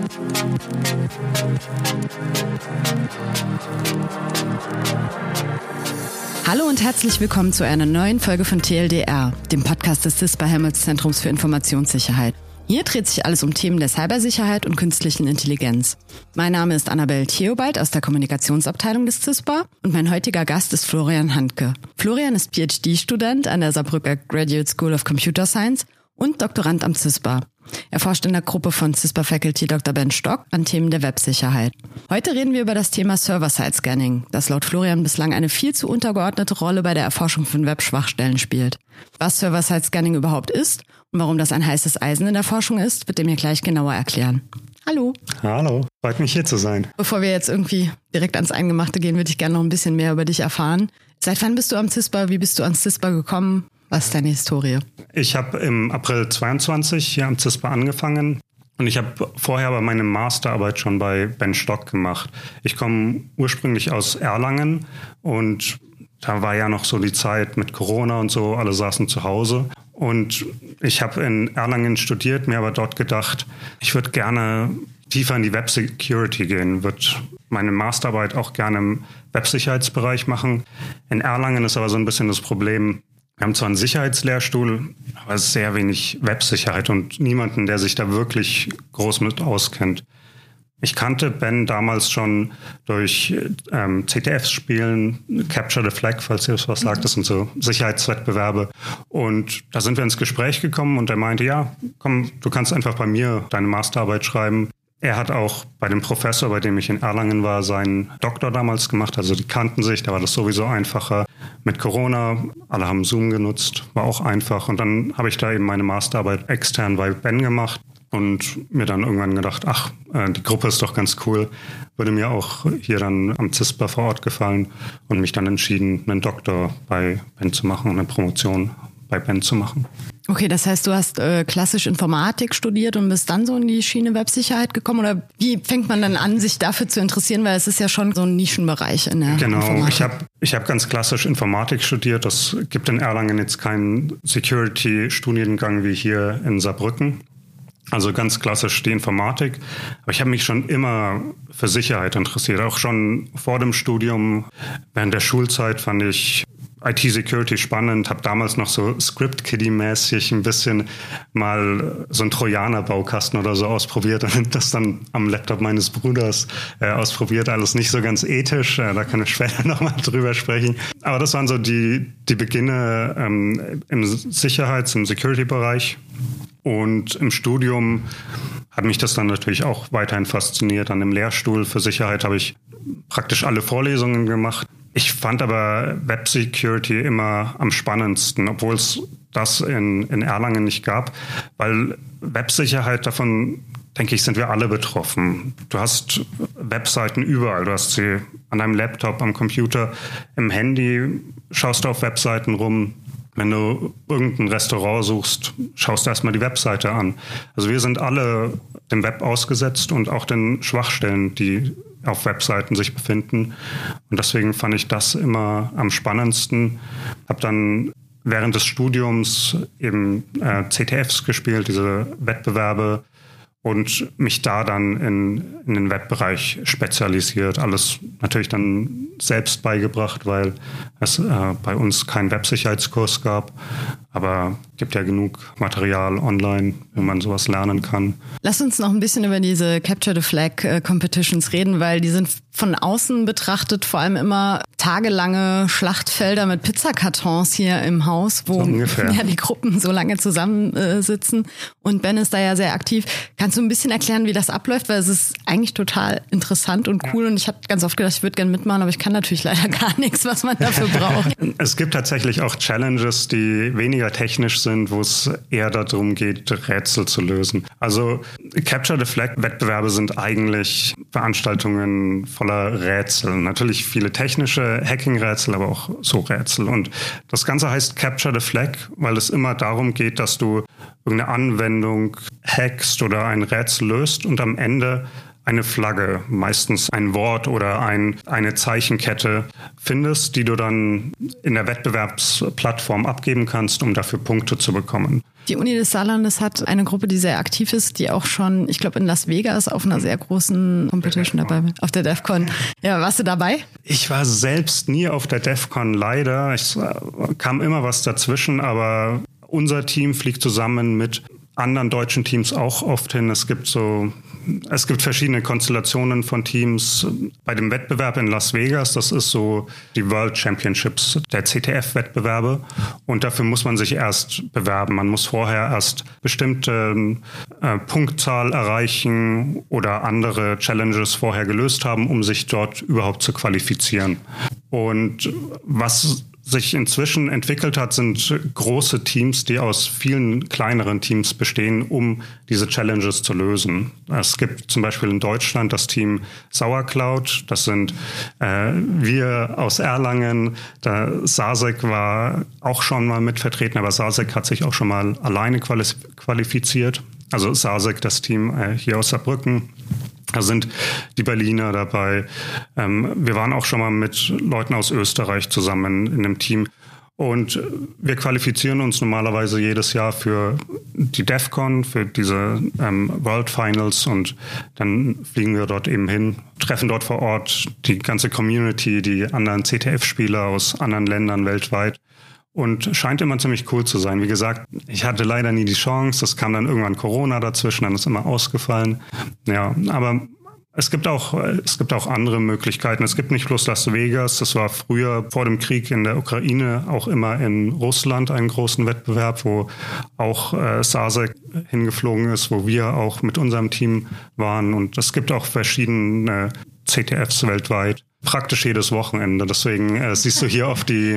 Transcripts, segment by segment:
Hallo und herzlich willkommen zu einer neuen Folge von TLDR, dem Podcast des CISPA Helmholtz-Zentrums für Informationssicherheit. Hier dreht sich alles um Themen der Cybersicherheit und künstlichen Intelligenz. Mein Name ist Annabel Theobald aus der Kommunikationsabteilung des CISPA und mein heutiger Gast ist Florian Handke. Florian ist PhD-Student an der Saarbrücker Graduate School of Computer Science und Doktorand am CISPA. Er forscht in der Gruppe von CISPA-Faculty Dr. Ben Stock an Themen der Websicherheit. Heute reden wir über das Thema Server-Side-Scanning, das laut Florian bislang eine viel zu untergeordnete Rolle bei der Erforschung von Web-Schwachstellen spielt. Was Server-Side-Scanning überhaupt ist und warum das ein heißes Eisen in der Forschung ist, wird er mir gleich genauer erklären. Hallo. Hallo, freut mich hier zu sein. Bevor wir jetzt irgendwie direkt ans Eingemachte gehen, würde ich gerne noch ein bisschen mehr über dich erfahren. Seit wann bist du am CISPA? Wie bist du ans CISPA gekommen? Was ist deine Historie? Ich habe im April 22 hier am CISPA angefangen und ich habe vorher aber meine Masterarbeit schon bei Ben Stock gemacht. Ich komme ursprünglich aus Erlangen und da war ja noch so die Zeit mit Corona und so, alle saßen zu Hause. Und ich habe in Erlangen studiert, mir aber dort gedacht, ich würde gerne tiefer in die Web Security gehen, würde meine Masterarbeit auch gerne im Websicherheitsbereich machen. In Erlangen ist aber so ein bisschen das Problem, wir haben zwar einen Sicherheitslehrstuhl, aber es ist sehr wenig Websicherheit und niemanden, der sich da wirklich groß mit auskennt. Ich kannte Ben damals schon durch CTF-Spielen, Capture the Flag, falls ihr das was sagt, das sind so Sicherheitswettbewerbe. Und da sind wir ins Gespräch gekommen und er meinte, ja, komm, du kannst einfach bei mir deine Masterarbeit schreiben. Er hat auch bei dem Professor, bei dem ich in Erlangen war, seinen Doktor damals gemacht. Also die kannten sich, da war das sowieso einfacher. Mit Corona, alle haben Zoom genutzt, war auch einfach. Und dann habe ich da eben meine Masterarbeit extern bei Ben gemacht und mir dann irgendwann gedacht, die Gruppe ist doch ganz cool. Würde mir auch hier dann am CISPA vor Ort gefallen und mich dann entschieden, einen Doktor bei Ben zu machen und eine Promotion bei Ben zu machen. Okay, das heißt, du hast klassisch Informatik studiert und bist dann so in die Schiene Websicherheit gekommen? Oder wie fängt man dann an, sich dafür zu interessieren? Weil es ist ja schon so ein Nischenbereich in der Informatik. Genau, ich hab ganz klassisch Informatik studiert. Das gibt in Erlangen jetzt keinen Security-Studiengang wie hier in Saarbrücken. Also ganz klassisch die Informatik. Aber ich habe mich schon immer für Sicherheit interessiert. Auch schon vor dem Studium, während der Schulzeit fand ich IT-Security spannend, habe damals noch so Script-Kiddie-mäßig ein bisschen mal so einen Trojaner-Baukasten oder so ausprobiert und das dann am Laptop meines Bruders ausprobiert. Alles nicht so ganz ethisch, da kann ich später nochmal drüber sprechen. Aber das waren so die Beginne im im Security-Bereich. Und im Studium hat mich das dann natürlich auch weiterhin fasziniert. An dem Lehrstuhl für Sicherheit habe ich praktisch alle Vorlesungen gemacht. Ich fand aber Web Security immer am spannendsten, obwohl es das in Erlangen nicht gab, weil Websicherheit, davon denke ich, sind wir alle betroffen. Du hast Webseiten überall, du hast sie an deinem Laptop, am Computer, im Handy, schaust du auf Webseiten rum. Wenn du irgendein Restaurant suchst, schaust du erstmal die Webseite an. Also wir sind alle dem Web ausgesetzt und auch den Schwachstellen, die auf Webseiten sich befinden. Und deswegen fand ich das immer am spannendsten. Habe dann während des Studiums eben CTFs gespielt, diese Wettbewerbe, und mich da dann in den Webbereich spezialisiert. Alles natürlich dann selbst beigebracht, weil es bei uns keinen Websicherheitskurs gab. Aber es gibt ja genug Material online, wo man sowas lernen kann. Lass uns noch ein bisschen über diese Capture the Flag Competitions reden, weil die sind von außen betrachtet vor allem immer tagelange Schlachtfelder mit Pizzakartons hier im Haus, wo ja die Gruppen so lange zusammensitzen. Und Ben ist da ja sehr aktiv. Kannst du ein bisschen erklären, wie das abläuft? Weil es ist eigentlich total interessant und cool. Und ich habe ganz oft gedacht, ich würde gerne mitmachen, aber ich kann natürlich leider gar nichts, was man dafür braucht. Es gibt tatsächlich auch Challenges, die weniger technisch sind, wo es eher darum geht, Rätsel zu lösen. Also Capture the Flag Wettbewerbe sind eigentlich Veranstaltungen voller Rätsel. Natürlich viele technische Hacking-Rätsel, aber auch so Rätsel. Und das Ganze heißt Capture the Flag, weil es immer darum geht, dass du irgendeine Anwendung hackst oder ein Rätsel löst und am Ende eine Flagge, meistens ein Wort oder eine Zeichenkette findest, die du dann in der Wettbewerbsplattform abgeben kannst, um dafür Punkte zu bekommen. Die Uni des Saarlandes hat eine Gruppe, die sehr aktiv ist, die auch schon, ich glaube, in Las Vegas auf einer sehr großen Competition dabei war. Auf der DEF-CON. Ja, warst du dabei? Ich war selbst nie auf der DEF-CON, leider. Es kam immer was dazwischen, aber unser Team fliegt zusammen mit anderen deutschen Teams auch oft hin. Es gibt verschiedene Konstellationen von Teams. Bei dem Wettbewerb in Las Vegas, das ist so die World Championships, der CTF-Wettbewerbe. Und dafür muss man sich erst bewerben. Man muss vorher erst bestimmte Punktzahl erreichen oder andere Challenges vorher gelöst haben, um sich dort überhaupt zu qualifizieren. Und was sich inzwischen entwickelt hat, sind große Teams, die aus vielen kleineren Teams bestehen, um diese Challenges zu lösen. Es gibt zum Beispiel in Deutschland das Team Sauercloud. Das sind wir aus Erlangen. Der SASEC war auch schon mal mit vertreten, aber SASEC hat sich auch schon mal alleine qualifiziert. Also SASEC, das Team hier aus Saarbrücken. Da sind die Berliner dabei. Wir waren auch schon mal mit Leuten aus Österreich zusammen in einem Team. Und wir qualifizieren uns normalerweise jedes Jahr für die DEF-CON, für diese World Finals. Und dann fliegen wir dort eben hin, treffen dort vor Ort die ganze Community, die anderen CTF-Spieler aus anderen Ländern weltweit. Und scheint immer ziemlich cool zu sein. Wie gesagt, ich hatte leider nie die Chance. Es kam dann irgendwann Corona dazwischen, dann ist immer ausgefallen. Ja, aber es gibt auch andere Möglichkeiten. Es gibt nicht bloß Las Vegas. Das war früher vor dem Krieg in der Ukraine auch immer in Russland einen großen Wettbewerb, wo auch SASEC hingeflogen ist, wo wir auch mit unserem Team waren. Und es gibt auch verschiedene CTFs weltweit. Praktisch jedes Wochenende. Deswegen siehst du hier oft die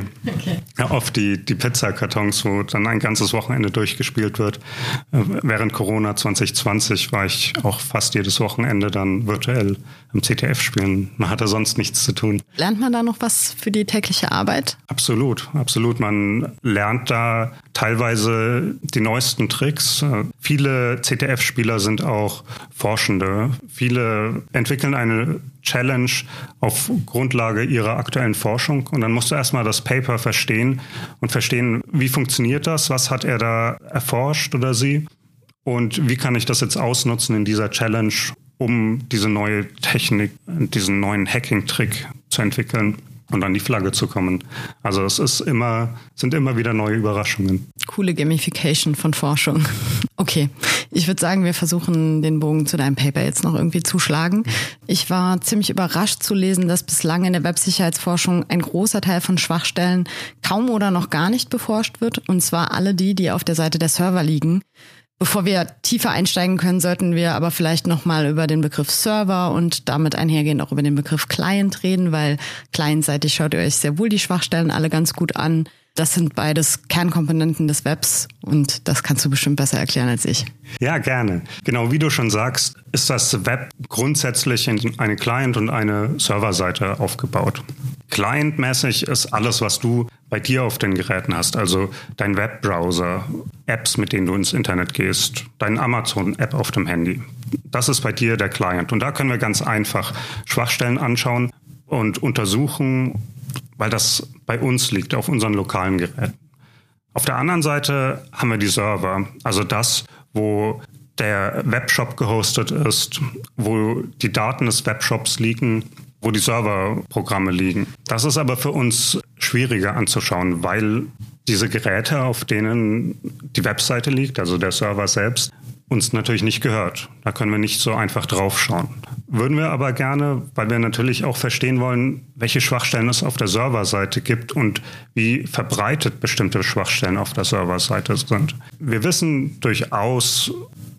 Pizzakartons, wo dann ein ganzes Wochenende durchgespielt wird. Während Corona 2020 war ich auch fast jedes Wochenende dann virtuell am CTF spielen. Man hatte sonst nichts zu tun. Lernt man da noch was für die tägliche Arbeit? Absolut, absolut. Man lernt da teilweise die neuesten Tricks. Viele CTF-Spieler sind auch Forschende. Viele entwickeln eine Challenge auf Grundlage ihrer aktuellen Forschung. Und dann musst du erstmal das Paper verstehen und verstehen, wie funktioniert das, was hat er da erforscht oder sie und wie kann ich das jetzt ausnutzen in dieser Challenge, um diese neue Technik, diesen neuen Hacking-Trick zu entwickeln und an die Flagge zu kommen. Also es sind immer wieder neue Überraschungen. Coole Gamification von Forschung. Okay, ich würde sagen, wir versuchen den Bogen zu deinem Paper jetzt noch irgendwie zu schlagen. Ich war ziemlich überrascht zu lesen, dass bislang in der Websicherheitsforschung ein großer Teil von Schwachstellen kaum oder noch gar nicht beforscht wird. Und zwar alle die auf der Seite der Server liegen. Bevor wir tiefer einsteigen können, sollten wir aber vielleicht nochmal über den Begriff Server und damit einhergehend auch über den Begriff Client reden, weil clientseitig schaut ihr euch sehr wohl die Schwachstellen alle ganz gut an. Das sind beides Kernkomponenten des Webs und das kannst du bestimmt besser erklären als ich. Ja, gerne. Genau, wie du schon sagst, ist das Web grundsätzlich in eine Client- und eine Serverseite aufgebaut. Clientmäßig ist alles, was du bei dir auf den Geräten hast, also dein Webbrowser, Apps, mit denen du ins Internet gehst, dein Amazon-App auf dem Handy. Das ist bei dir der Client. Und da können wir ganz einfach Schwachstellen anschauen und untersuchen, weil das bei uns liegt, auf unseren lokalen Geräten. Auf der anderen Seite haben wir die Server, also das, wo der Webshop gehostet ist, wo die Daten des Webshops liegen, wo die Serverprogramme liegen. Das ist aber für uns schwieriger anzuschauen, weil diese Geräte, auf denen die Webseite liegt, also der Server selbst, uns natürlich nicht gehört. Da können wir nicht so einfach draufschauen. Würden wir aber gerne, weil wir natürlich auch verstehen wollen, welche Schwachstellen es auf der Serverseite gibt und wie verbreitet bestimmte Schwachstellen auf der Serverseite sind. Wir wissen durchaus,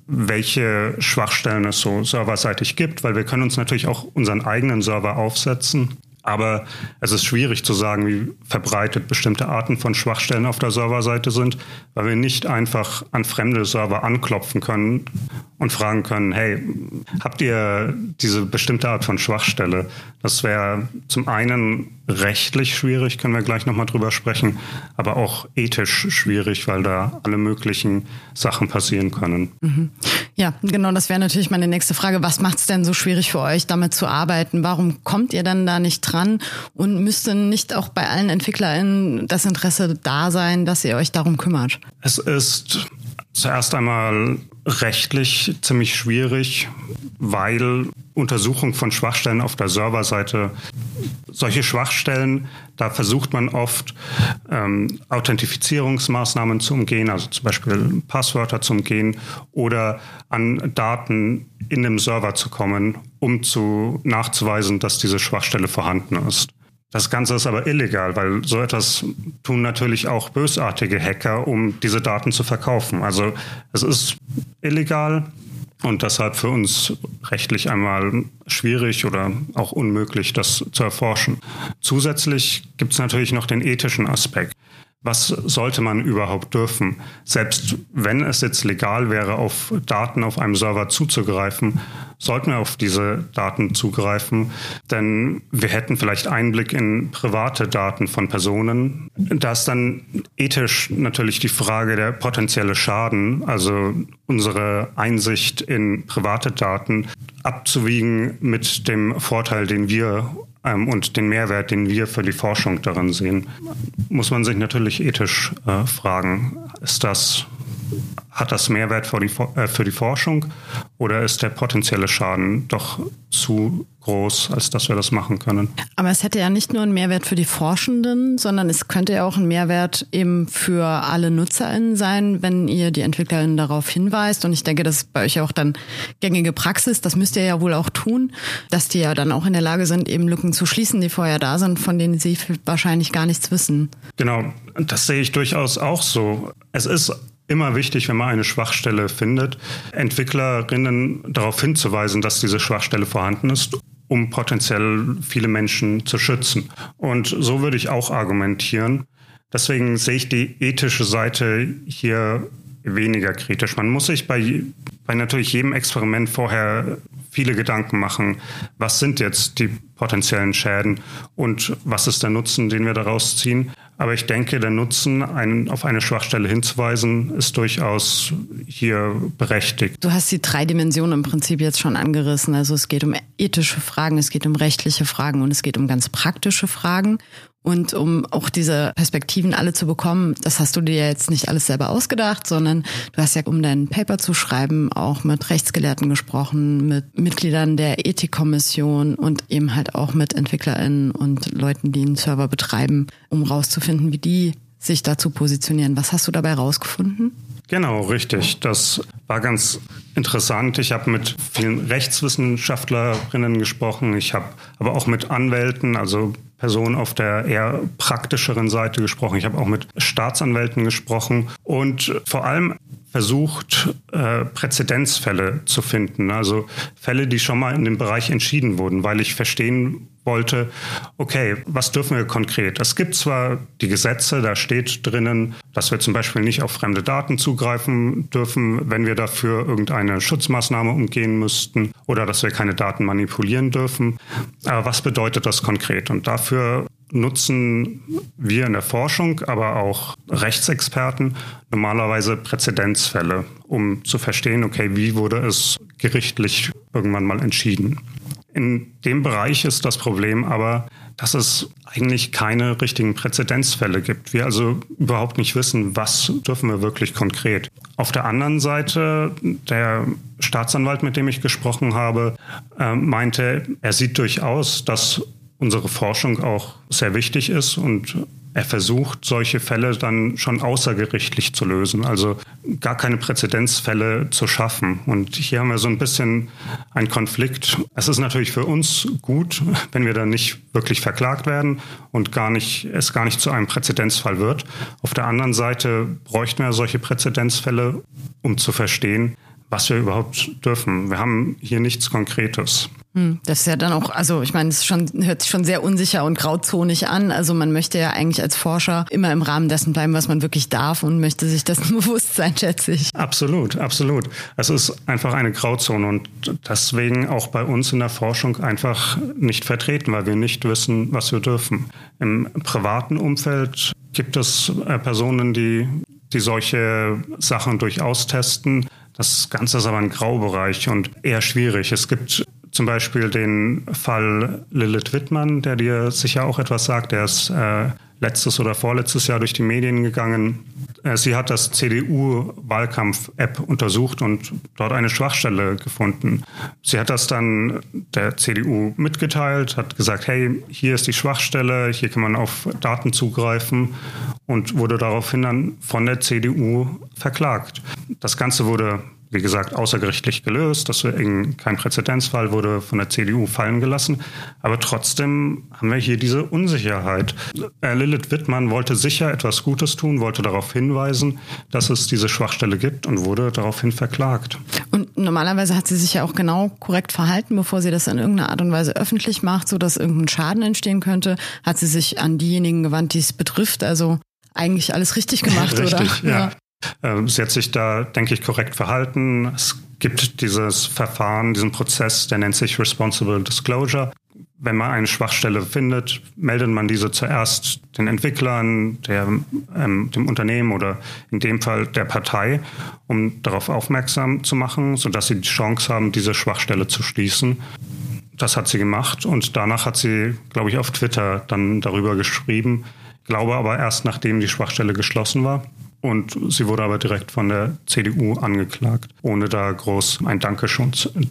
welche Schwachstellen es so serverseitig gibt, weil wir können uns natürlich auch unseren eigenen Server aufsetzen. Aber es ist schwierig zu sagen, wie verbreitet bestimmte Arten von Schwachstellen auf der Serverseite sind, weil wir nicht einfach an fremde Server anklopfen können und fragen können, hey, habt ihr diese bestimmte Art von Schwachstelle? Das wäre zum einen rechtlich schwierig, können wir gleich nochmal drüber sprechen, aber auch ethisch schwierig, weil da alle möglichen Sachen passieren können. Mhm. Ja, genau, das wäre natürlich meine nächste Frage. Was macht es denn so schwierig für euch, damit zu arbeiten? Warum kommt ihr denn da nicht dran? Und müsste nicht auch bei allen EntwicklerInnen das Interesse da sein, dass ihr euch darum kümmert? Es ist zuerst einmal rechtlich ziemlich schwierig, weil Untersuchung von Schwachstellen auf der Serverseite, solche Schwachstellen, da versucht man oft Authentifizierungsmaßnahmen zu umgehen, also zum Beispiel Passwörter zu umgehen oder an Daten in dem Server zu kommen, um nachzuweisen, dass diese Schwachstelle vorhanden ist. Das Ganze ist aber illegal, weil so etwas tun natürlich auch bösartige Hacker, um diese Daten zu verkaufen. Also es ist illegal und deshalb für uns rechtlich einmal schwierig oder auch unmöglich, das zu erforschen. Zusätzlich gibt es natürlich noch den ethischen Aspekt. Was sollte man überhaupt dürfen? Selbst wenn es jetzt legal wäre, auf Daten auf einem Server zuzugreifen, sollten wir auf diese Daten zugreifen, denn wir hätten vielleicht Einblick in private Daten von Personen. Da ist dann ethisch natürlich die Frage der potenzielle Schaden, also unsere Einsicht in private Daten abzuwiegen mit dem Vorteil, den wir und den Mehrwert, den wir für die Forschung darin sehen, muss man sich natürlich ethisch fragen, hat das Mehrwert für die Forschung oder ist der potenzielle Schaden doch zu groß, als dass wir das machen können? Aber es hätte ja nicht nur einen Mehrwert für die Forschenden, sondern es könnte ja auch ein Mehrwert eben für alle NutzerInnen sein, wenn ihr die EntwicklerInnen darauf hinweist. Und ich denke, das ist bei euch auch dann gängige Praxis. Das müsst ihr ja wohl auch tun, dass die ja dann auch in der Lage sind, eben Lücken zu schließen, die vorher da sind, von denen sie wahrscheinlich gar nichts wissen. Genau, das sehe ich durchaus auch so. Es ist immer wichtig, wenn man eine Schwachstelle findet, Entwicklerinnen darauf hinzuweisen, dass diese Schwachstelle vorhanden ist, um potenziell viele Menschen zu schützen. Und so würde ich auch argumentieren. Deswegen sehe ich die ethische Seite hier weniger kritisch. Man muss sich bei natürlich jedem Experiment vorher viele Gedanken machen. Was sind jetzt die potenziellen Schäden und was ist der Nutzen, den wir daraus ziehen? Aber ich denke, der Nutzen, auf eine Schwachstelle hinzuweisen, ist durchaus hier berechtigt. Du hast die 3 Dimensionen im Prinzip jetzt schon angerissen. Also es geht um ethische Fragen, es geht um rechtliche Fragen und es geht um ganz praktische Fragen. Und um auch diese Perspektiven alle zu bekommen, das hast du dir ja jetzt nicht alles selber ausgedacht, sondern du hast ja, um dein Paper zu schreiben, auch mit Rechtsgelehrten gesprochen, mit Mitgliedern der Ethikkommission und eben halt auch mit EntwicklerInnen und Leuten, die einen Server betreiben, um rauszufinden, wie die sich dazu positionieren. Was hast du dabei rausgefunden? Genau, richtig. Das war ganz interessant. Ich habe mit vielen Rechtswissenschaftlerinnen gesprochen. Ich habe aber auch mit Anwälten, also Personen auf der eher praktischeren Seite gesprochen. Ich habe auch mit Staatsanwälten gesprochen und vor allem versucht, Präzedenzfälle zu finden. Also Fälle, die schon mal in dem Bereich entschieden wurden, weil ich verstehen wollte, okay, was dürfen wir konkret? Es gibt zwar die Gesetze, da steht drinnen, dass wir zum Beispiel nicht auf fremde Daten zugreifen dürfen, wenn wir dafür irgendeine Schutzmaßnahme umgehen müssten oder dass wir keine Daten manipulieren dürfen. Aber was bedeutet das konkret? Und dafür nutzen wir in der Forschung, aber auch Rechtsexperten normalerweise Präzedenzfälle, um zu verstehen, okay, wie wurde es gerichtlich irgendwann mal entschieden. In dem Bereich ist das Problem aber, dass es eigentlich keine richtigen Präzedenzfälle gibt. Wir also überhaupt nicht wissen, was dürfen wir wirklich konkret. Auf der anderen Seite, der Staatsanwalt, mit dem ich gesprochen habe, meinte, er sieht durchaus, dass unsere Forschung auch sehr wichtig ist und er versucht, solche Fälle dann schon außergerichtlich zu lösen, also gar keine Präzedenzfälle zu schaffen. Und hier haben wir so ein bisschen einen Konflikt. Es ist natürlich für uns gut, wenn wir dann nicht wirklich verklagt werden und es gar nicht zu einem Präzedenzfall wird. Auf der anderen Seite bräuchten wir solche Präzedenzfälle, um zu verstehen, was wir überhaupt dürfen. Wir haben hier nichts Konkretes. Das ist ja dann auch, also ich meine, es hört sich schon sehr unsicher und grauzonig an. Also man möchte ja eigentlich als Forscher immer im Rahmen dessen bleiben, was man wirklich darf und möchte sich dessen bewusst sein, schätze ich. Absolut, absolut. Es ist einfach eine Grauzone und deswegen auch bei uns in der Forschung einfach nicht vertreten, weil wir nicht wissen, was wir dürfen. Im privaten Umfeld gibt es Personen, die solche Sachen durchaus testen. Das Ganze ist aber ein Graubereich und eher schwierig. Es gibt zum Beispiel den Fall Lilith Wittmann, der dir sicher auch etwas sagt. Der ist letztes oder vorletztes Jahr durch die Medien gegangen. Sie hat das CDU-Wahlkampf-App untersucht und dort eine Schwachstelle gefunden. Sie hat das dann der CDU mitgeteilt, hat gesagt, hey, hier ist die Schwachstelle, hier kann man auf Daten zugreifen und wurde daraufhin dann von der CDU verklagt. Das Ganze wurde, wie gesagt, außergerichtlich gelöst. Deswegen kein Präzedenzfall, wurde von der CDU fallen gelassen. Aber trotzdem haben wir hier diese Unsicherheit. Lilith Wittmann wollte sicher etwas Gutes tun, wollte darauf hinweisen, dass es diese Schwachstelle gibt und wurde daraufhin verklagt. Und normalerweise hat sie sich ja auch genau korrekt verhalten, bevor sie das in irgendeiner Art und Weise öffentlich macht, sodass irgendein Schaden entstehen könnte. Hat sie sich an diejenigen gewandt, die es betrifft. Also eigentlich alles richtig gemacht, richtig, oder? Ja. Sie hat sich da, denke ich, korrekt verhalten. Es gibt dieses Verfahren, diesen Prozess, der nennt sich Responsible Disclosure. Wenn man eine Schwachstelle findet, meldet man diese zuerst den Entwicklern, dem Unternehmen oder in dem Fall der Partei, um darauf aufmerksam zu machen, sodass sie die Chance haben, diese Schwachstelle zu schließen. Das hat sie gemacht und danach hat sie, glaube ich, auf Twitter dann darüber geschrieben. Glaube aber erst, nachdem die Schwachstelle geschlossen war. Und sie wurde aber direkt von der CDU angeklagt, ohne da groß ein Dankeschön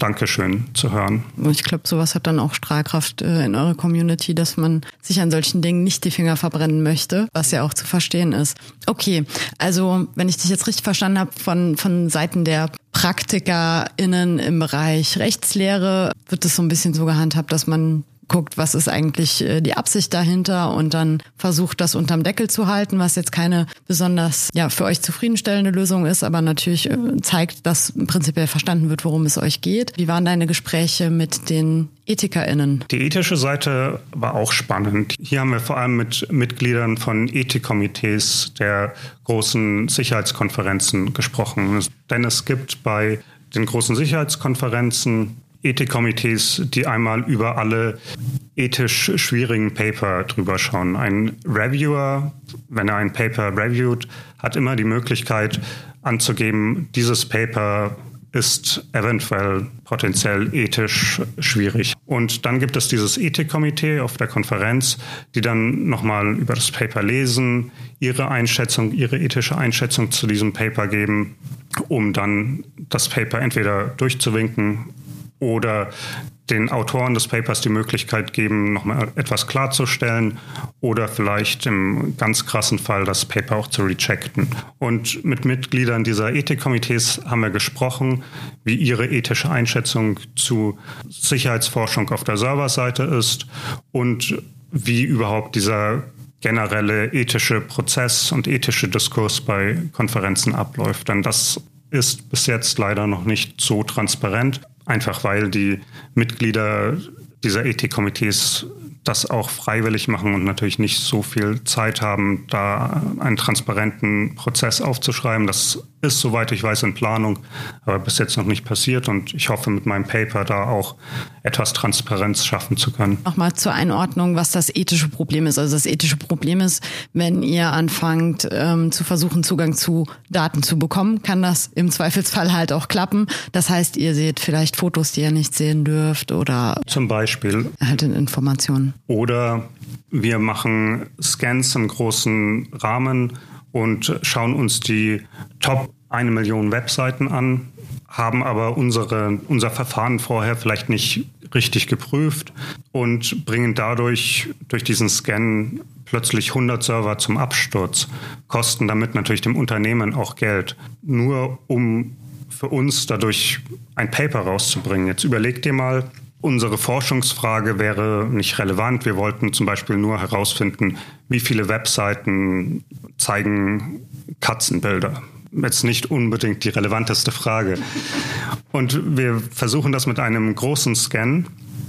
zu hören. Ich glaube, sowas hat dann auch Strahlkraft in eurer Community, dass man sich an solchen Dingen nicht die Finger verbrennen möchte, was ja auch zu verstehen ist. Okay, also wenn ich dich jetzt richtig verstanden habe, von Seiten der PraktikerInnen im Bereich Rechtslehre wird es so ein bisschen so gehandhabt, dass man guckt, was ist eigentlich die Absicht dahinter und dann versucht, das unterm Deckel zu halten, was jetzt keine besonders für euch zufriedenstellende Lösung ist, aber natürlich zeigt, dass prinzipiell verstanden wird, worum es euch geht. Wie waren deine Gespräche mit den EthikerInnen? Die ethische Seite war auch spannend. Hier haben wir vor allem mit Mitgliedern von Ethikkomitees der großen Sicherheitskonferenzen gesprochen. Denn es gibt bei den großen Sicherheitskonferenzen Ethikkomitees, die einmal über alle ethisch schwierigen Paper drüber schauen. Ein Reviewer, wenn er ein Paper reviewt, hat immer die Möglichkeit anzugeben, dieses Paper ist eventuell potenziell ethisch schwierig. Und dann gibt es dieses Ethikkomitee auf der Konferenz, die dann nochmal über das Paper lesen, ihre ethische Einschätzung zu diesem Paper geben, um dann das Paper entweder durchzuwinken oder den Autoren des Papers die Möglichkeit geben, nochmal etwas klarzustellen oder vielleicht im ganz krassen Fall das Paper auch zu rejecten. Und mit Mitgliedern dieser Ethikkomitees haben wir gesprochen, wie ihre ethische Einschätzung zu Sicherheitsforschung auf der Serverseite ist und wie überhaupt dieser generelle ethische Prozess und ethische Diskurs bei Konferenzen abläuft. Denn das ist bis jetzt leider noch nicht so transparent. Einfach weil die Mitglieder dieser Ethikkomitees das auch freiwillig machen und natürlich nicht so viel Zeit haben, da einen transparenten Prozess aufzuschreiben. Das ist, soweit ich weiß, in Planung, aber bis jetzt noch nicht passiert. Und ich hoffe, mit meinem Paper da auch etwas Transparenz schaffen zu können. Nochmal zur Einordnung, was das ethische Problem ist. Also das ethische Problem ist, wenn ihr anfangt zu versuchen, Zugang zu Daten zu bekommen, kann das im Zweifelsfall halt auch klappen. Das heißt, ihr seht vielleicht Fotos, die ihr nicht sehen dürft oder zum Beispiel halt in Informationen. Oder wir machen Scans im großen Rahmen und schauen uns die Top 1 Million Webseiten an, haben aber unser Verfahren vorher vielleicht nicht richtig geprüft und bringen dadurch durch diesen Scan plötzlich 100 Server zum Absturz, kosten damit natürlich dem Unternehmen auch Geld, nur um für uns dadurch ein Paper rauszubringen. Jetzt überleg dir mal, unsere Forschungsfrage wäre nicht relevant. Wir wollten zum Beispiel nur herausfinden, wie viele Webseiten zeigen Katzenbilder. jetzt nicht unbedingt die relevanteste Frage. Und wir versuchen das mit einem großen Scan,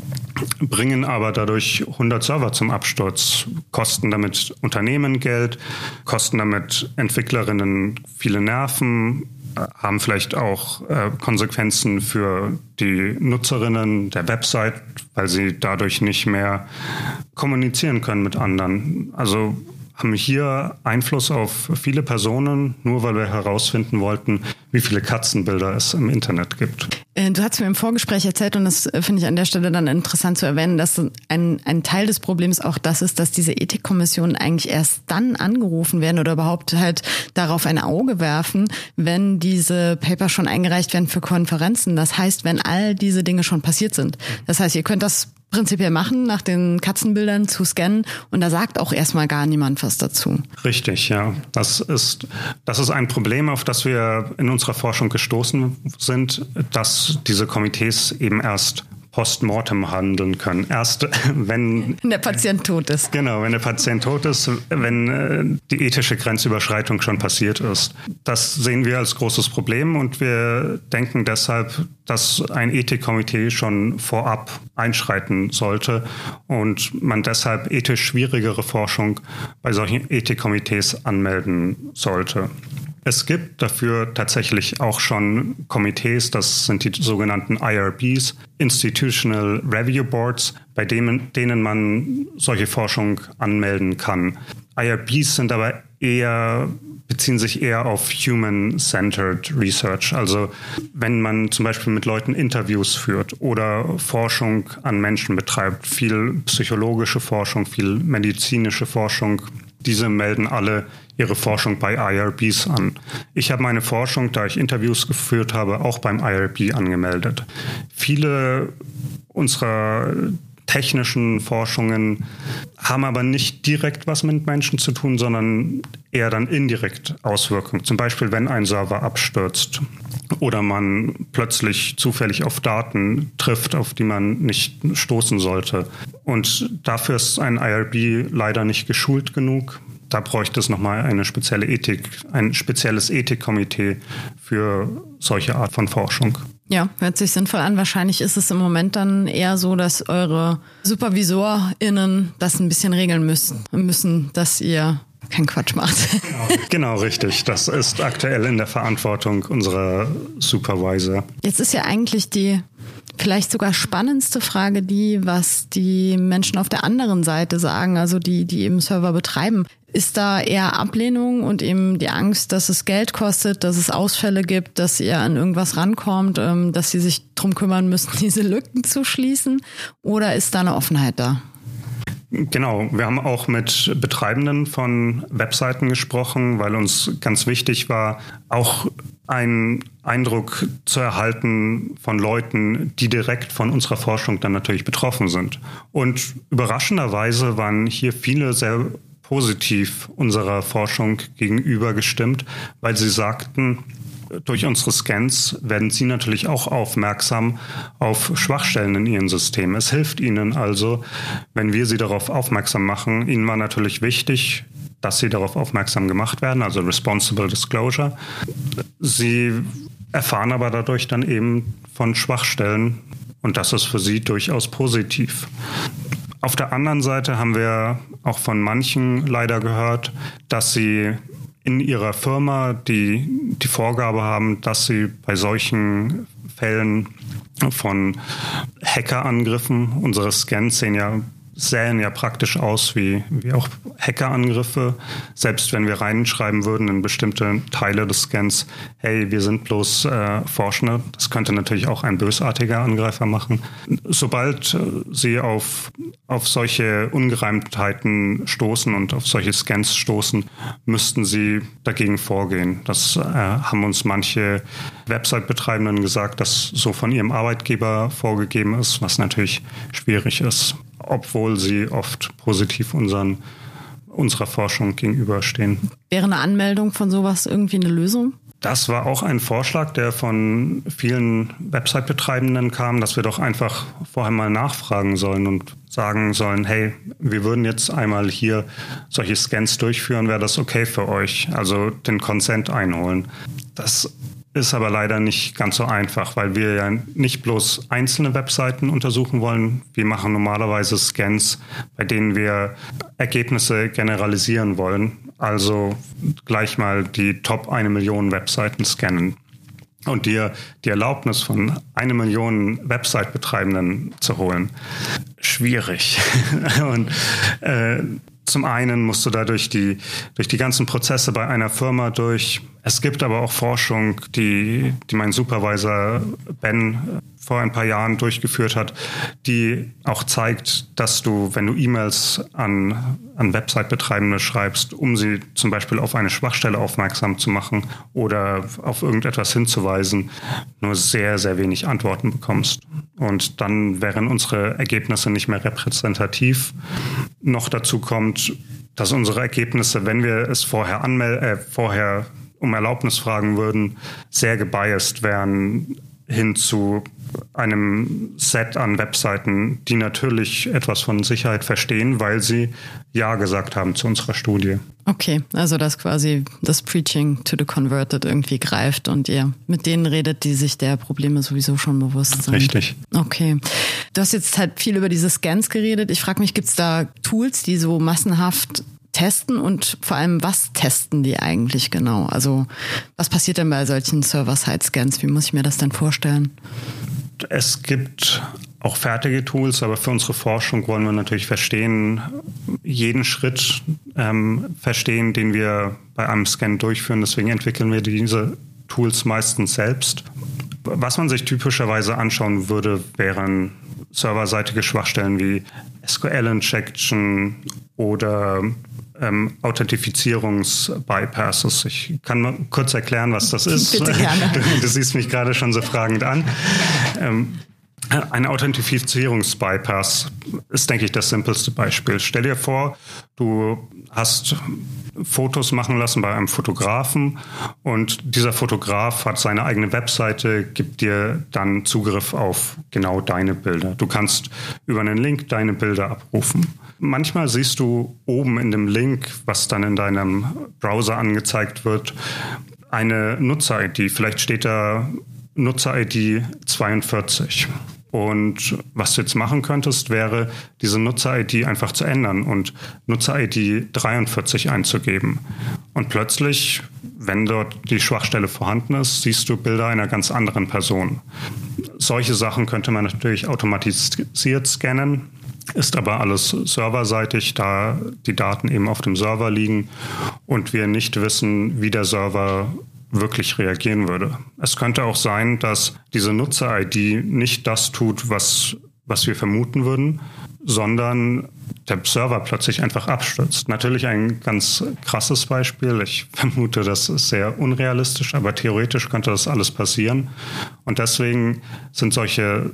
bringen aber dadurch 100 Server zum Absturz, kosten damit Unternehmen Geld, kosten damit Entwicklerinnen viele Nerven, haben vielleicht auch Konsequenzen für die Nutzerinnen der Website, weil sie dadurch nicht mehr kommunizieren können mit anderen. Also haben hier Einfluss auf viele Personen, nur weil wir herausfinden wollten, wie viele Katzenbilder es im Internet gibt. Du hast mir im Vorgespräch erzählt, und das finde ich an der Stelle dann interessant zu erwähnen, dass ein Teil des Problems auch das ist, dass diese Ethikkommissionen eigentlich erst dann angerufen werden oder überhaupt halt darauf ein Auge werfen, wenn diese Paper schon eingereicht werden für Konferenzen. Das heißt, wenn all diese Dinge schon passiert sind. Das heißt, ihr könnt das prinzipiell machen, nach den Katzenbildern zu scannen, und da sagt auch erstmal gar niemand was dazu. Richtig, ja. Das ist ein Problem, auf das wir in unserer Forschung gestoßen sind, dass diese Komitees eben erst postmortem handeln können. Erst wenn der Patient tot ist. Genau, wenn der Patient tot ist, wenn die ethische Grenzüberschreitung schon passiert ist. Das sehen wir als großes Problem, und wir denken deshalb, dass ein Ethikkomitee schon vorab einschreiten sollte und man deshalb ethisch schwierigere Forschung bei solchen Ethikkomitees anmelden sollte. Es gibt dafür tatsächlich auch schon Komitees, das sind die sogenannten IRBs, Institutional Review Boards, bei denen man solche Forschung anmelden kann. IRBs sind aber beziehen sich eher auf Human-Centered Research. Also wenn man zum Beispiel mit Leuten Interviews führt oder Forschung an Menschen betreibt, viel psychologische Forschung, viel medizinische Forschung, diese melden alle ihre Forschung bei IRBs an. Ich habe meine Forschung, da ich Interviews geführt habe, auch beim IRB angemeldet. Viele unserer technischen Forschungen haben aber nicht direkt was mit Menschen zu tun, sondern eher dann indirekt Auswirkungen. Zum Beispiel, wenn ein Server abstürzt oder man plötzlich zufällig auf Daten trifft, auf die man nicht stoßen sollte. Und dafür ist ein IRB leider nicht geschult genug. Da bräuchte es nochmal ein spezielles Ethikkomitee für solche Art von Forschung. Ja, hört sich sinnvoll an. Wahrscheinlich ist es im Moment dann eher so, dass eure SupervisorInnen das ein bisschen regeln müssen, dass ihr keinen Quatsch macht. Genau, richtig. Das ist aktuell in der Verantwortung unserer Supervisor. Jetzt ist ja eigentlich die vielleicht sogar spannendste Frage was die Menschen auf der anderen Seite sagen, also die eben Server betreiben. Ist da eher Ablehnung und eben die Angst, dass es Geld kostet, dass es Ausfälle gibt, dass ihr an irgendwas rankommt, dass sie sich drum kümmern müssen, diese Lücken zu schließen? Oder ist da eine Offenheit da? Genau, wir haben auch mit Betreibenden von Webseiten gesprochen, weil uns ganz wichtig war, auch einen Eindruck zu erhalten von Leuten, die direkt von unserer Forschung dann natürlich betroffen sind. Und überraschenderweise waren hier viele sehr positiv unserer Forschung gegenüber gestimmt, weil sie sagten, durch unsere Scans werden Sie natürlich auch aufmerksam auf Schwachstellen in Ihrem System. Es hilft Ihnen also, wenn wir Sie darauf aufmerksam machen. Ihnen war natürlich wichtig, dass Sie darauf aufmerksam gemacht werden, also Responsible Disclosure. Sie erfahren aber dadurch dann eben von Schwachstellen, und das ist für Sie durchaus positiv. Auf der anderen Seite haben wir auch von manchen leider gehört, dass sie in ihrer Firma die Vorgabe haben, dass sie bei solchen Fällen von Hackerangriffen, unsere Scans sähen ja praktisch aus wie auch Hackerangriffe. Selbst wenn wir reinschreiben würden in bestimmte Teile des Scans, hey, wir sind bloß Forschende, das könnte natürlich auch ein bösartiger Angreifer machen. Sobald sie auf solche Ungereimtheiten stoßen und auf solche Scans stoßen, müssten sie dagegen vorgehen. Das haben uns manche Website-Betreibenden gesagt, dass so von ihrem Arbeitgeber vorgegeben ist, was natürlich schwierig ist, obwohl sie oft positiv unserer Forschung gegenüberstehen. Wäre eine Anmeldung von sowas irgendwie eine Lösung? Das war auch ein Vorschlag, der von vielen Website-Betreibenden kam, dass wir doch einfach vorher mal nachfragen sollen und sagen sollen, hey, wir würden jetzt einmal hier solche Scans durchführen, wäre das okay für euch? Also den Consent einholen. Das ist aber leider nicht ganz so einfach, weil wir ja nicht bloß einzelne Webseiten untersuchen wollen. Wir machen normalerweise Scans, bei denen wir Ergebnisse generalisieren wollen. Also gleich mal die Top 1 Million Webseiten scannen. Und dir die Erlaubnis von 1 Million Website-Betreibenden zu holen. Schwierig. Und zum einen musst du da durch die ganzen Prozesse bei einer Firma durch. Es gibt aber auch Forschung, die mein Supervisor Ben vor ein paar Jahren durchgeführt hat, die auch zeigt, dass du, wenn du E-Mails an Website-Betreibende schreibst, um sie zum Beispiel auf eine Schwachstelle aufmerksam zu machen oder auf irgendetwas hinzuweisen, nur sehr, sehr wenig Antworten bekommst. Und dann wären unsere Ergebnisse nicht mehr repräsentativ. Noch dazu kommt, dass unsere Ergebnisse, wenn wir es vorher um Erlaubnis fragen würden, sehr gebiased wären hin zu einem Set an Webseiten, die natürlich etwas von Sicherheit verstehen, weil sie Ja gesagt haben zu unserer Studie. Okay, also dass quasi das Preaching to the Converted irgendwie greift und ihr mit denen redet, die sich der Probleme sowieso schon bewusst sind. Richtig. Okay. Du hast jetzt halt viel über diese Scans geredet. Ich frage mich, gibt es da Tools, die so massenhaft testen und vor allem, was testen die eigentlich genau? Also was passiert denn bei solchen Server-Side-Scans? Wie muss ich mir das denn vorstellen? Es gibt auch fertige Tools, aber für unsere Forschung wollen wir natürlich jeden Schritt verstehen, den wir bei einem Scan durchführen. Deswegen entwickeln wir diese Tools meistens selbst. Was man sich typischerweise anschauen würde, wären serverseitige Schwachstellen wie SQL-Injection oder Authentifizierungs-Bypasses. Ich kann mal kurz erklären, was das ist. Bitte gerne. Du siehst mich gerade schon so fragend an. Ein Authentifizierungs-Bypass ist, denke ich, das simpelste Beispiel. Stell dir vor, du hast Fotos machen lassen bei einem Fotografen und dieser Fotograf hat seine eigene Webseite, gibt dir dann Zugriff auf genau deine Bilder. Du kannst über einen Link deine Bilder abrufen. Manchmal siehst du oben in dem Link, was dann in deinem Browser angezeigt wird, eine Nutzer-ID. Vielleicht steht da Nutzer-ID 42. Und was du jetzt machen könntest, wäre, diese Nutzer-ID einfach zu ändern und Nutzer-ID 43 einzugeben. Und plötzlich, wenn dort die Schwachstelle vorhanden ist, siehst du Bilder einer ganz anderen Person. Solche Sachen könnte man natürlich automatisiert scannen, ist aber alles serverseitig, da die Daten eben auf dem Server liegen und wir nicht wissen, wie der Server wirklich reagieren würde. Es könnte auch sein, dass diese Nutzer-ID nicht das tut, was wir vermuten würden, sondern der Server plötzlich einfach abstürzt. Natürlich ein ganz krasses Beispiel. Ich vermute, das ist sehr unrealistisch, aber theoretisch könnte das alles passieren. Und deswegen sind solche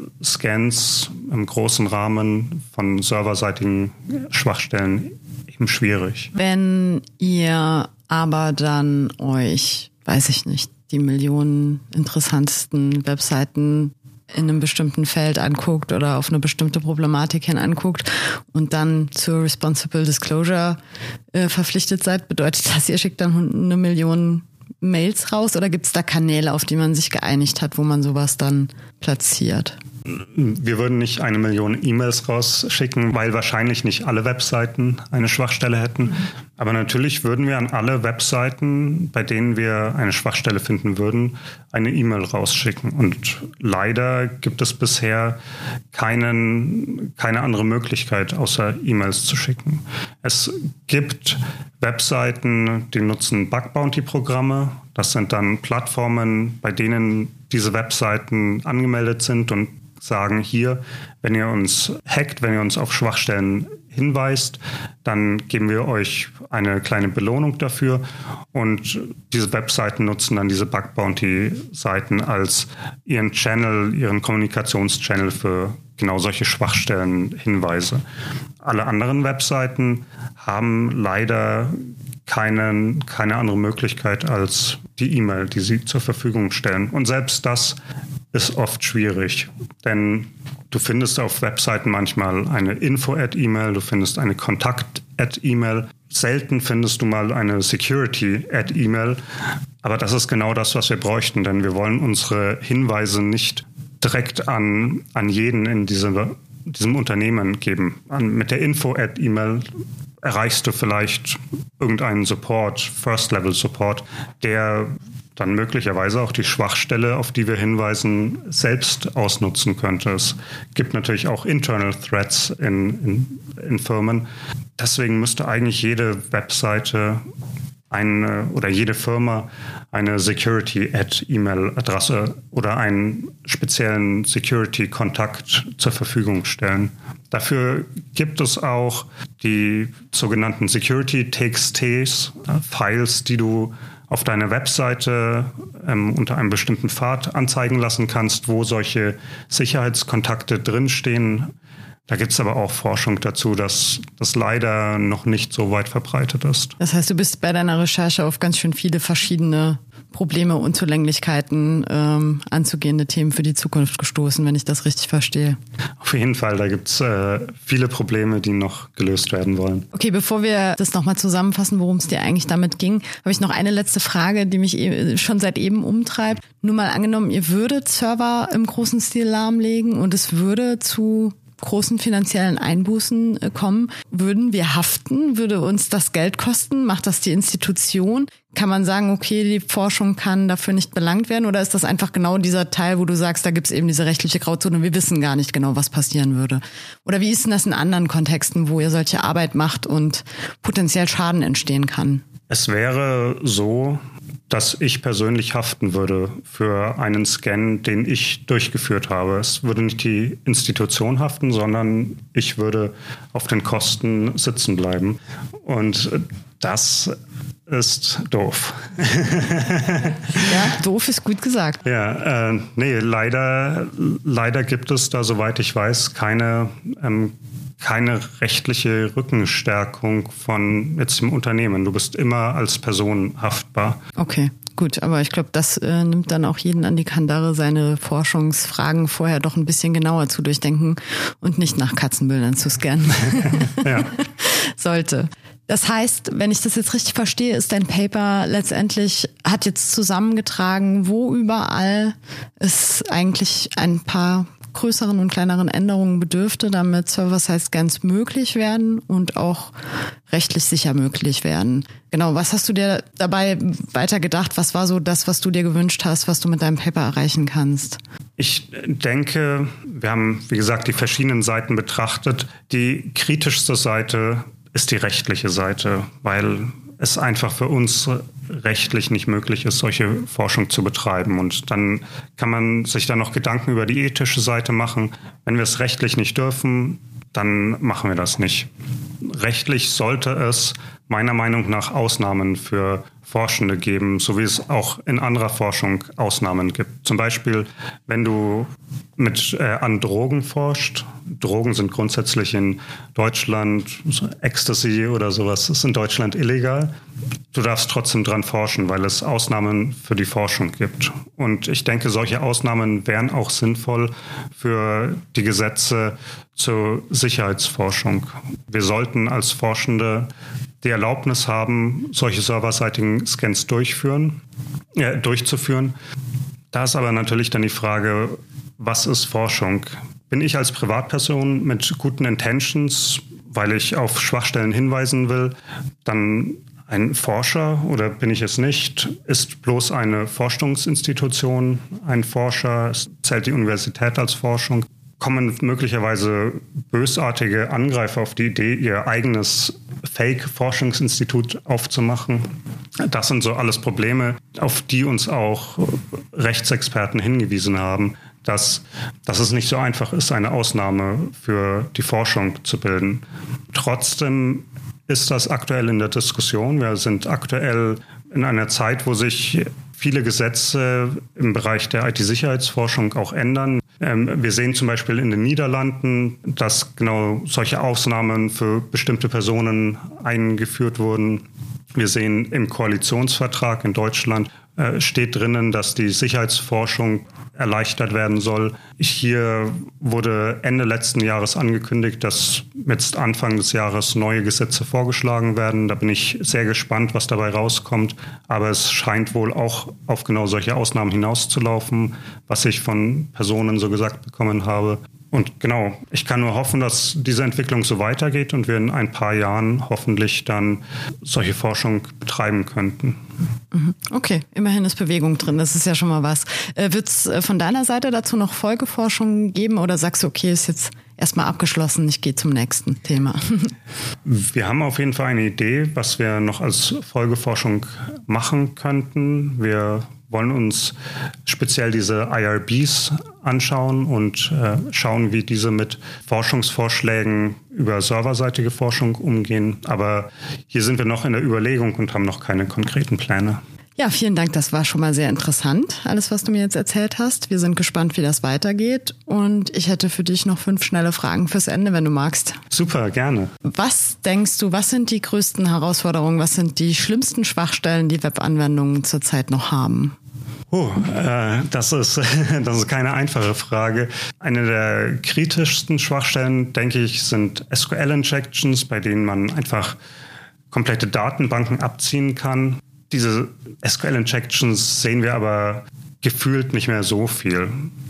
Scans im großen Rahmen von serverseitigen Schwachstellen eben schwierig. Wenn ihr aber dann euch, weiß ich nicht, die Millionen interessantesten Webseiten in einem bestimmten Feld anguckt oder auf eine bestimmte Problematik hin anguckt und dann zur Responsible Disclosure verpflichtet seid, bedeutet das, ihr schickt dann 1 Million Mails raus oder gibt es da Kanäle, auf die man sich geeinigt hat, wo man sowas dann platziert? Wir würden nicht 1 Million E-Mails rausschicken, weil wahrscheinlich nicht alle Webseiten eine Schwachstelle hätten. Aber natürlich würden wir an alle Webseiten, bei denen wir eine Schwachstelle finden würden, eine E-Mail rausschicken. Und leider gibt es bisher keine andere Möglichkeit, außer E-Mails zu schicken. Es gibt Webseiten, die nutzen Bug-Bounty-Programme. Das sind dann Plattformen, bei denen diese Webseiten angemeldet sind und sagen, hier, wenn ihr uns hackt, wenn ihr uns auf Schwachstellen hinweist, dann geben wir euch eine kleine Belohnung dafür. Und diese Webseiten nutzen dann diese Bug-Bounty-Seiten als ihren Kommunikationschannel für genau solche Schwachstellenhinweise. Alle anderen Webseiten haben leider keine andere Möglichkeit als die E-Mail, die sie zur Verfügung stellen. Und selbst das ist oft schwierig, denn du findest auf Webseiten manchmal eine Info-Ad-E-Mail, du findest eine Kontakt-Ad-E-Mail. Selten findest du mal eine Security-Ad-E-Mail. Aber das ist genau das, was wir bräuchten, denn wir wollen unsere Hinweise nicht direkt an jeden in diesem Unternehmen geben. Mit der Info-Ad-E-Mail erreichst du vielleicht irgendeinen Support, First-Level-Support, der dann möglicherweise auch die Schwachstelle, auf die wir hinweisen, selbst ausnutzen könnte. Es gibt natürlich auch Internal Threats in Firmen. Deswegen müsste eigentlich jede Webseite oder jede Firma eine Security-Ad-E-Mail-Adresse oder einen speziellen Security-Kontakt zur Verfügung stellen. Dafür gibt es auch die sogenannten Security-TXTs, Files, die du auf deiner Webseite unter einem bestimmten Pfad anzeigen lassen kannst, wo solche Sicherheitskontakte drinstehen. Da gibt es aber auch Forschung dazu, dass das leider noch nicht so weit verbreitet ist. Das heißt, du bist bei deiner Recherche auf ganz schön viele verschiedene Probleme, Unzulänglichkeiten, anzugehende Themen für die Zukunft gestoßen, wenn ich das richtig verstehe. Auf jeden Fall, da gibt es viele Probleme, die noch gelöst werden wollen. Okay, bevor wir das nochmal zusammenfassen, worum es dir eigentlich damit ging, habe ich noch eine letzte Frage, die mich schon seit eben umtreibt. Nur mal angenommen, ihr würdet Server im großen Stil lahmlegen und es würde zu großen finanziellen Einbußen kommen. Würden wir haften? Würde uns das Geld kosten? Macht das die Institution? Kann man sagen, okay, die Forschung kann dafür nicht belangt werden? Oder ist das einfach genau dieser Teil, wo du sagst, da gibt es eben diese rechtliche Grauzone und wir wissen gar nicht genau, was passieren würde? Oder wie ist denn das in anderen Kontexten, wo ihr solche Arbeit macht und potenziell Schaden entstehen kann? Es wäre so, dass ich persönlich haften würde für einen Scan, den ich durchgeführt habe. Es würde nicht die Institution haften, sondern ich würde auf den Kosten sitzen bleiben. Und das ist doof. Ja, doof ist gut gesagt. Ja, leider gibt es da, soweit ich weiß, keine rechtliche Rückenstärkung von jetzt dem Unternehmen. Du bist immer als Person haftbar. Okay, gut. Aber ich glaube, das nimmt dann auch jeden an die Kandare, seine Forschungsfragen vorher doch ein bisschen genauer zu durchdenken und nicht nach Katzenbildern zu scannen. Ja. Sollte. Das heißt, wenn ich das jetzt richtig verstehe, ist dein Paper letztendlich, hat jetzt zusammengetragen, wo überall es eigentlich ein paar größeren und kleineren Änderungen bedürfte, damit Server-Side-Scans möglich werden und auch rechtlich sicher möglich werden. Genau, was hast du dir dabei weiter gedacht? Was war so das, was du dir gewünscht hast, was du mit deinem Paper erreichen kannst? Ich denke, wir haben, wie gesagt, die verschiedenen Seiten betrachtet. Die kritischste Seite ist die rechtliche Seite, weil es einfach für uns rechtlich nicht möglich ist, solche Forschung zu betreiben. Und dann kann man sich da noch Gedanken über die ethische Seite machen. Wenn wir es rechtlich nicht dürfen, dann machen wir das nicht. Rechtlich sollte es meiner Meinung nach Ausnahmen für Forschende geben, so wie es auch in anderer Forschung Ausnahmen gibt. Zum Beispiel, wenn du an Drogen forscht. Drogen sind grundsätzlich in Deutschland, Ecstasy oder sowas, ist in Deutschland illegal. Du darfst trotzdem dran forschen, weil es Ausnahmen für die Forschung gibt. Und ich denke, solche Ausnahmen wären auch sinnvoll für die Gesetze zur Sicherheitsforschung. Wir sollten als Forschende die Erlaubnis haben, solche serverseitigen Scans durchzuführen. Da ist aber natürlich dann die Frage, was ist Forschung? Bin ich als Privatperson mit guten Intentions, weil ich auf Schwachstellen hinweisen will, dann ein Forscher oder bin ich es nicht? Ist bloß eine Forschungsinstitution ein Forscher? Zählt die Universität als Forschung? Kommen möglicherweise bösartige Angreifer auf die Idee, ihr eigenes Fake-Forschungsinstitut aufzumachen? Das sind so alles Probleme, auf die uns auch Rechtsexperten hingewiesen haben, dass es nicht so einfach ist, eine Ausnahme für die Forschung zu bilden. Trotzdem ist das aktuell in der Diskussion. Wir sind aktuell in einer Zeit, wo sich viele Gesetze im Bereich der IT-Sicherheitsforschung auch ändern. Wir sehen zum Beispiel in den Niederlanden, dass genau solche Ausnahmen für bestimmte Personen eingeführt wurden. Wir sehen im Koalitionsvertrag in Deutschland steht drinnen, dass die Sicherheitsforschung erleichtert werden soll. Hier wurde Ende letzten Jahres angekündigt, dass jetzt Anfang des Jahres neue Gesetze vorgeschlagen werden. Da bin ich sehr gespannt, was dabei rauskommt. Aber es scheint wohl auch auf genau solche Ausnahmen hinauszulaufen, was ich von Personen so gesagt bekommen habe. Und genau, ich kann nur hoffen, dass diese Entwicklung so weitergeht und wir in ein paar Jahren hoffentlich dann solche Forschung betreiben könnten. Okay, immerhin ist Bewegung drin, das ist ja schon mal was. Wird es von deiner Seite dazu noch Folgeforschung geben oder sagst du, okay, ist jetzt erstmal abgeschlossen, ich gehe zum nächsten Thema? Wir haben auf jeden Fall eine Idee, was wir noch als Folgeforschung machen könnten. Wir wollen uns speziell diese IRBs anschauen und schauen, wie diese mit Forschungsvorschlägen über serverseitige Forschung umgehen. Aber hier sind wir noch in der Überlegung und haben noch keine konkreten Pläne. Ja, vielen Dank. Das war schon mal sehr interessant, alles, was du mir jetzt erzählt hast. Wir sind gespannt, wie das weitergeht. Und ich hätte für dich noch 5 schnelle Fragen fürs Ende, wenn du magst. Super, gerne. Was denkst du, was sind die größten Herausforderungen, was sind die schlimmsten Schwachstellen, die Webanwendungen zurzeit noch haben? Das ist keine einfache Frage. Eine der kritischsten Schwachstellen, denke ich, sind SQL-Injections, bei denen man einfach komplette Datenbanken abziehen kann. Diese SQL-Injections sehen wir aber gefühlt nicht mehr so viel.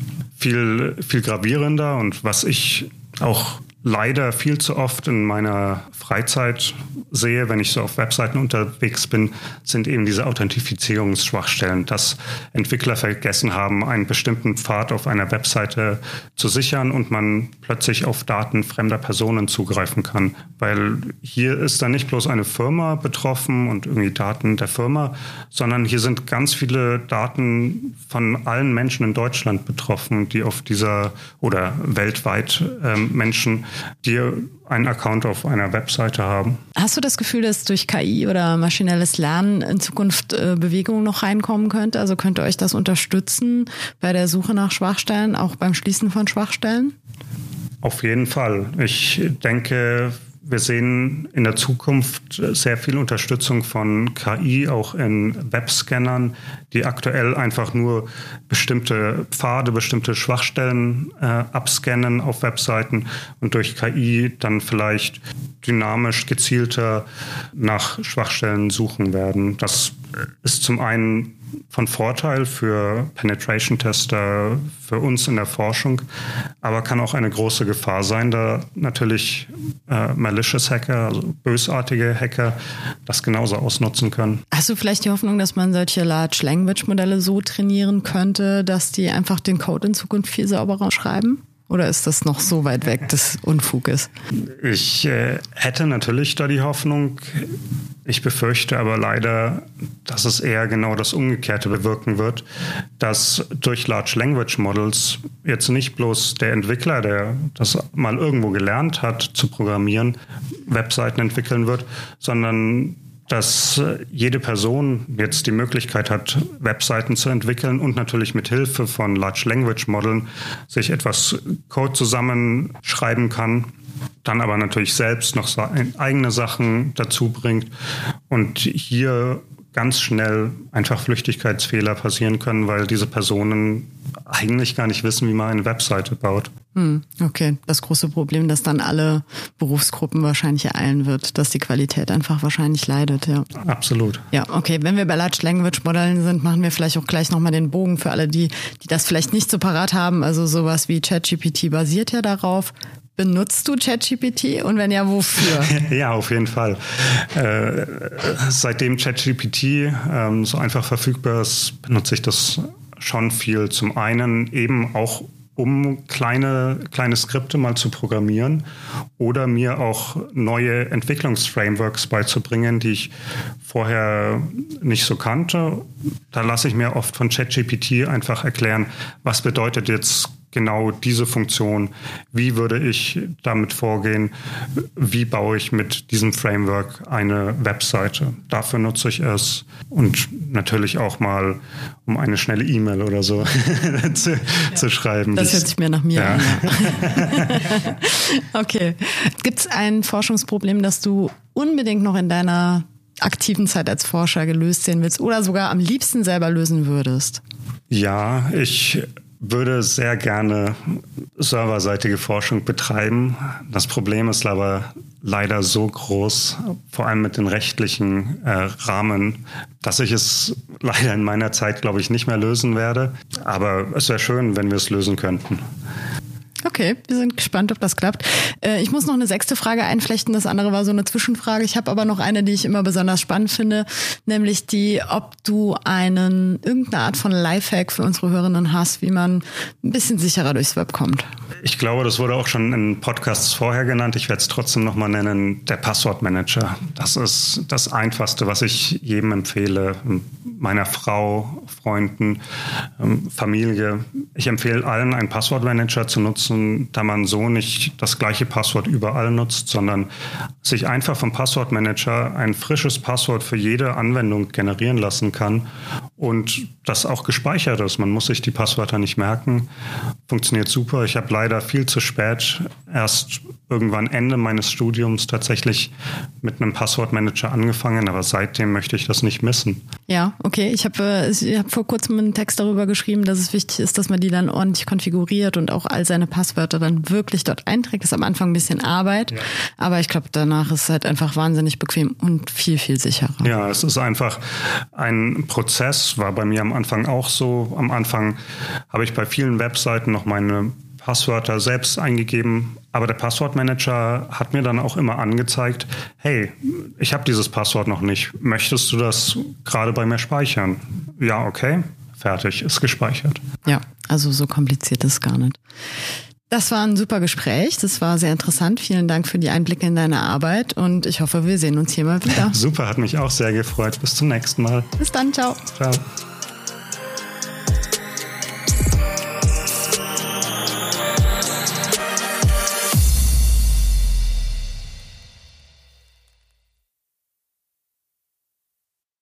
Viel gravierender und was ich auch leider viel zu oft in meiner Freizeit sehe, wenn ich so auf Webseiten unterwegs bin, sind eben diese Authentifizierungsschwachstellen, dass Entwickler vergessen haben, einen bestimmten Pfad auf einer Webseite zu sichern und man plötzlich auf Daten fremder Personen zugreifen kann. Weil hier ist dann nicht bloß eine Firma betroffen und irgendwie Daten der Firma, sondern hier sind ganz viele Daten von allen Menschen in Deutschland betroffen, die auf dieser oder weltweit Menschen, die einen Account auf einer Webseite haben. Hast du das Gefühl, dass durch KI oder maschinelles Lernen in Zukunft Bewegung noch reinkommen könnte? Also könnte euch das unterstützen bei der Suche nach Schwachstellen, auch beim Schließen von Schwachstellen? Auf jeden Fall. Ich denke, wir sehen in der Zukunft sehr viel Unterstützung von KI, auch in Webscannern, die aktuell einfach nur bestimmte Pfade, bestimmte Schwachstellen abscannen auf Webseiten und durch KI dann vielleicht dynamisch gezielter nach Schwachstellen suchen werden. Das ist zum einen von Vorteil für Penetration-Tester, für uns in der Forschung, aber kann auch eine große Gefahr sein, da natürlich malicious Hacker, also bösartige Hacker, das genauso ausnutzen können. Hast du vielleicht die Hoffnung, dass man solche Large Language Modelle so trainieren könnte, dass die einfach den Code in Zukunft viel sauberer schreiben? Oder ist das noch so weit weg des Unfuges? Ich hätte natürlich da die Hoffnung. Ich befürchte aber leider, dass es eher genau das Umgekehrte bewirken wird, dass durch Large Language Models jetzt nicht bloß der Entwickler, der das mal irgendwo gelernt hat zu programmieren, Webseiten entwickeln wird, sondern dass jede Person jetzt die Möglichkeit hat, Webseiten zu entwickeln und natürlich mit Hilfe von Large Language Modellen sich etwas Code zusammenschreiben kann, dann aber natürlich selbst noch eigene Sachen dazu bringt und hier ganz schnell einfach Flüchtigkeitsfehler passieren können, weil diese Personen eigentlich gar nicht wissen, wie man eine Webseite baut. Okay, das große Problem, das dann alle Berufsgruppen wahrscheinlich ereilen wird, dass die Qualität einfach wahrscheinlich leidet, ja. Absolut. Ja, okay, wenn wir bei Large Language Modellen sind, machen wir vielleicht auch gleich nochmal den Bogen für alle, die das vielleicht nicht so parat haben. Also sowas wie ChatGPT basiert ja darauf. Benutzt du ChatGPT und wenn ja, wofür? Ja, auf jeden Fall. Seitdem ChatGPT so einfach verfügbar ist, benutze ich das schon viel. Zum einen eben auch, um kleine Skripte mal zu programmieren oder mir auch neue Entwicklungsframeworks beizubringen, die ich vorher nicht so kannte. Da lasse ich mir oft von ChatGPT einfach erklären, was bedeutet jetzt genau diese Funktion, wie würde ich damit vorgehen, wie baue ich mit diesem Framework eine Webseite. Dafür nutze ich es und natürlich auch mal, um eine schnelle E-Mail oder so zu schreiben. Das hört sich mir nach mir an. Ja. Okay. Gibt es ein Forschungsproblem, das du unbedingt noch in deiner aktiven Zeit als Forscher gelöst sehen willst oder sogar am liebsten selber lösen würdest? Ja, ich würde sehr gerne serverseitige Forschung betreiben. Das Problem ist aber leider so groß, vor allem mit den rechtlichen Rahmen, dass ich es leider in meiner Zeit, glaube ich, nicht mehr lösen werde. Aber es wäre schön, wenn wir es lösen könnten. Okay, wir sind gespannt, ob das klappt. Ich muss noch eine 6. Frage einflechten. Das andere war so eine Zwischenfrage. Ich habe aber noch eine, die ich immer besonders spannend finde, nämlich die, ob du irgendeine Art von Lifehack für unsere Hörerinnen hast, wie man ein bisschen sicherer durchs Web kommt. Ich glaube, das wurde auch schon in Podcasts vorher genannt. Ich werde es trotzdem nochmal nennen, der Passwortmanager. Das ist das Einfachste, was ich jedem empfehle. Meiner Frau, Freunden, Familie. Ich empfehle allen, einen Passwortmanager zu nutzen, da man so nicht das gleiche Passwort überall nutzt, sondern sich einfach vom Passwortmanager ein frisches Passwort für jede Anwendung generieren lassen kann und das auch gespeichert ist. Man muss sich die Passwörter nicht merken. Funktioniert super. Ich habe leider viel zu spät, erst irgendwann Ende meines Studiums tatsächlich mit einem Passwortmanager angefangen, aber seitdem möchte ich das nicht missen. Ja, okay. Ich hab vor kurzem einen Text darüber geschrieben, dass es wichtig ist, dass man die dann ordentlich konfiguriert und auch all seine Passwörter dann wirklich dort einträgt. Das ist am Anfang ein bisschen Arbeit, aber ich glaube, danach ist es halt einfach wahnsinnig bequem und viel, viel sicherer. Ja, es ist einfach ein Prozess, war bei mir am Anfang auch so. Am Anfang habe ich bei vielen Webseiten noch meine Passwörter selbst eingegeben, aber der Passwortmanager hat mir dann auch immer angezeigt, hey, ich habe dieses Passwort noch nicht, möchtest du das gerade bei mir speichern? Ja, okay, fertig, ist gespeichert. Ja, also so kompliziert ist es gar nicht. Das war ein super Gespräch, das war sehr interessant. Vielen Dank für die Einblicke in deine Arbeit und ich hoffe, wir sehen uns hier mal wieder. Super, hat mich auch sehr gefreut. Bis zum nächsten Mal. Bis dann, ciao. Ciao.